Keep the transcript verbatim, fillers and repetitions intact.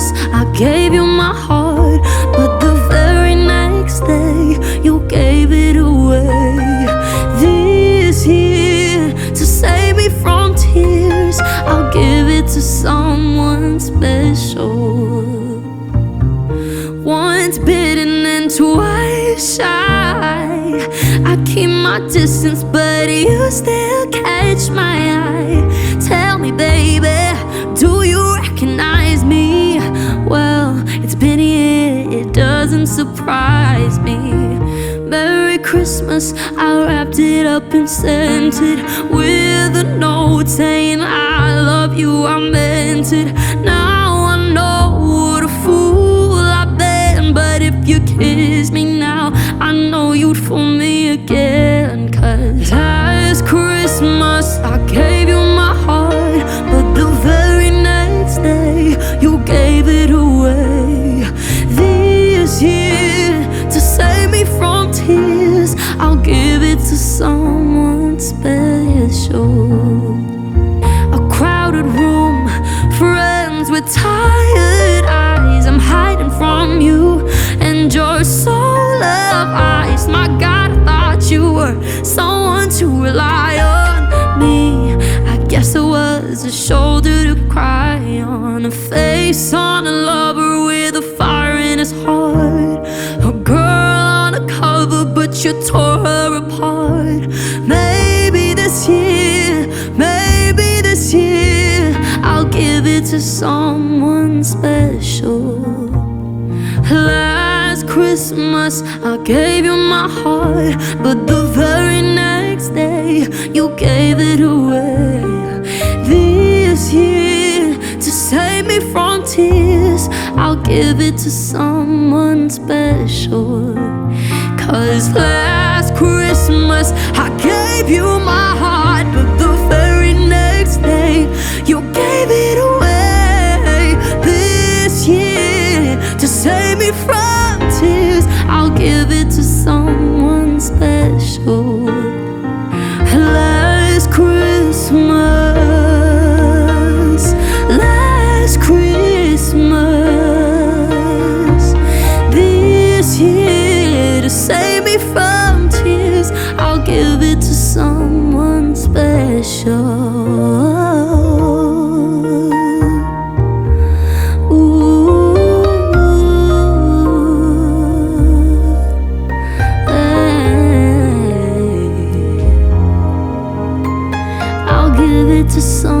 Christmas, I gave you my heart, but the very next day, you gave it away. This year, to save me from tears, I'll give it to someone special. Once bitten and twice shy, I keep my distance, but you still catch my eye. Tell me, baby, do you recognize me? Well, it's been a year, it doesn't surprise me. Merry Christmas, I wrapped it up and sent it with a note saying I love you, I meant it. Now I know what a fool I've been, but if you kiss me now, I know you'd fool me again. Cause last Christmas I gave you my heart, but the very next day you gave it away. This year, to save me from tears, I'll give it to someone special. A crowded room, friends with tired eyes, I'm hiding from you and your soul of ice. My God, I thought you were someone to rely on. Me, I guess it was a shoulder to cry on, a face on a lover with a fire in his heart, a girl on a cover but you tore her apart. Maybe this year, maybe this year, I'll give it to someone special. Last Christmas I gave you my heart, but the very next day you gave it away. This year, to save me from tears, I'll give it to someone special. Cause last Christmas I gave you my heart, but the very next day you gave it away. This year, to save me from tears, I'll give it to someone special. Last Christmas, last Christmas, this year, to save me from tears, I'll give it to someone special. I'll give it to someone